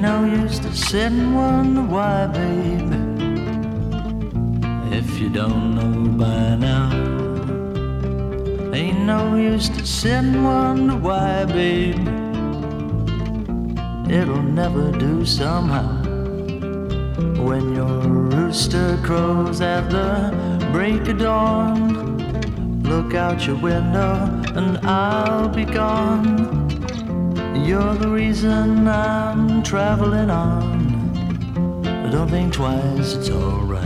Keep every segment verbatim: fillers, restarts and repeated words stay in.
no use to sit and wonder why, baby, if you don't know by now. Ain't no use to sit and wonder why, baby, it'll never do somehow. When your rooster crows at the break of dawn, look out your window and I'll be gone. You're the reason I'm traveling on. Don't think twice, it's alright.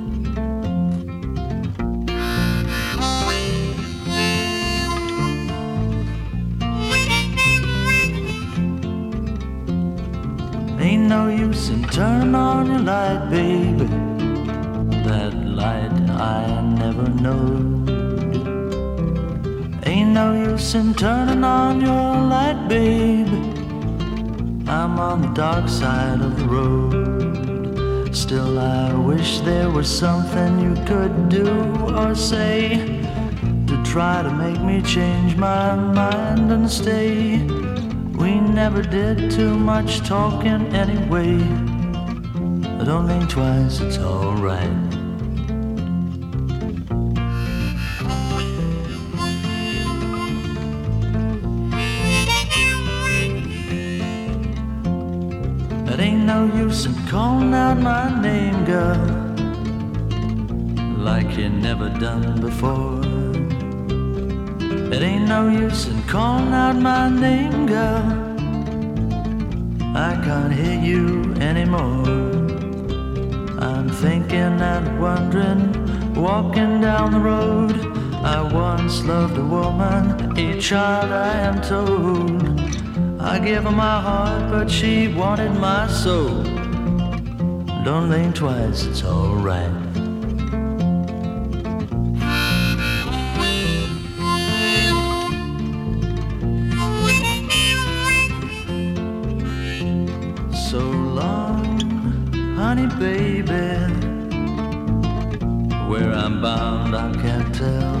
Ain't no use in turning on your light, baby, that light I never knowed. Ain't no use in turning on your light, baby, I'm on the dark side of the road. Still I wish there was something you could do or say to try to make me change my mind and stay. We never did too much talking anyway. Don't think twice, it's alright. It ain't no use in calling out my name, girl, like you never done before. It ain't no use in calling out my name, girl, I can't hear you anymore. I'm thinking and wondering, walking down the road. I once loved a woman, a child I am told. I gave her my heart, but she wanted my soul. Don't think twice, it's alright. So long, honey baby, where I'm bound I can't tell.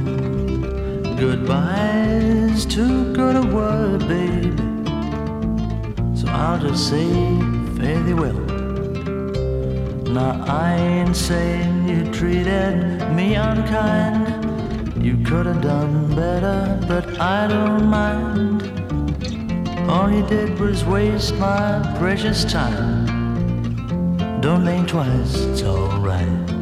Goodbye's too good a word, baby, so I'll just say fare thee well. Now I ain't saying you treated me unkind, you could have done better, but I don't mind. All you did was waste my precious time. Don't think twice, it's alright.